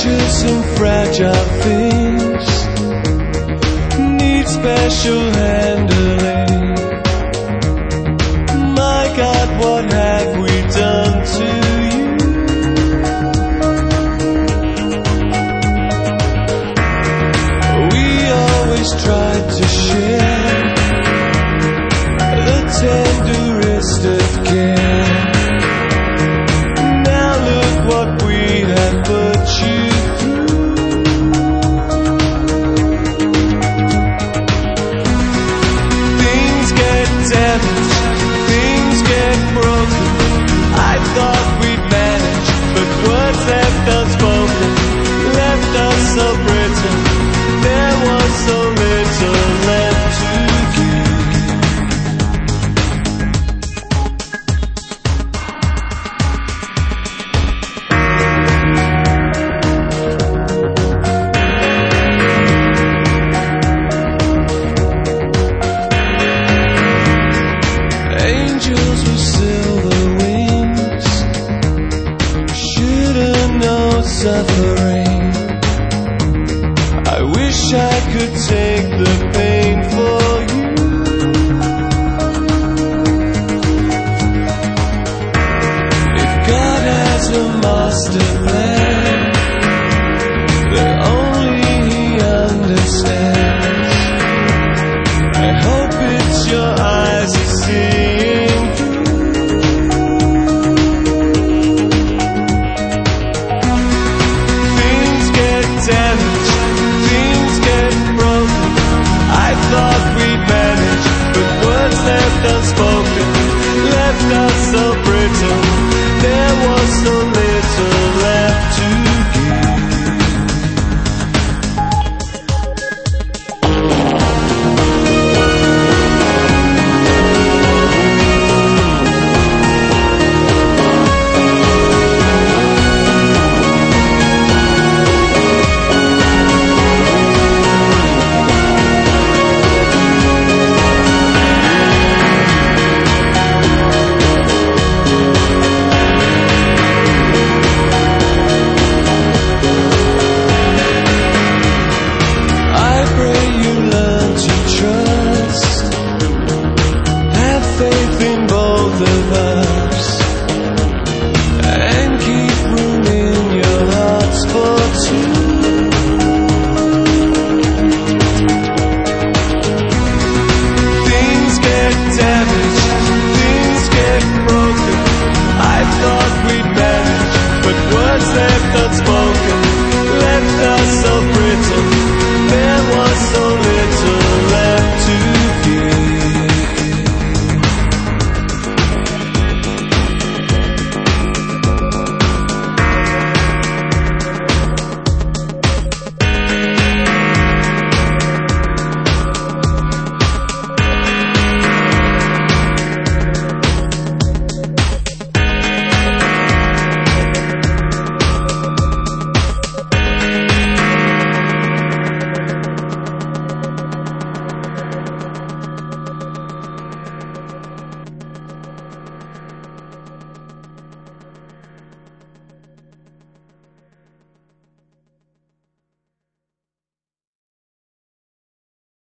precious and fragile things need special handling. My God, what have we done to you? We always tried to share the tenderest of care. Now look what we have put you through. Things get damaged, things get broken. I thought we'd manage, but words left unspoken left us so brittle. There was so little left to give. Angels with silver wings should've known suffering. I wish I could take the pain for you. If God has a master plan that only He understands, I hope it's your eyes are seeing through. Things get damaged, things get broken. I thought we'd manage, but words left unspoken left us so brittle. There was so little left